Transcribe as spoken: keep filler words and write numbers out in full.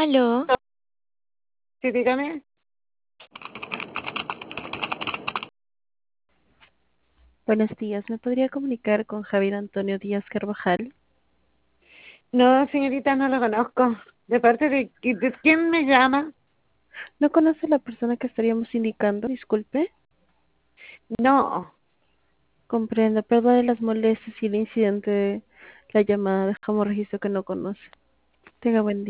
Aló, Sí, dígame. Buenos días, ¿me podría comunicar con Javier Antonio Díaz Carvajal? No, señorita, no lo conozco. ¿De parte de, qui- de quién me llama? ¿No conoce a la persona que estaríamos indicando? Disculpe. No. Comprendo, perdone las molestias y el incidente de la llamada. Dejamos registro que no conoce. Tenga buen día.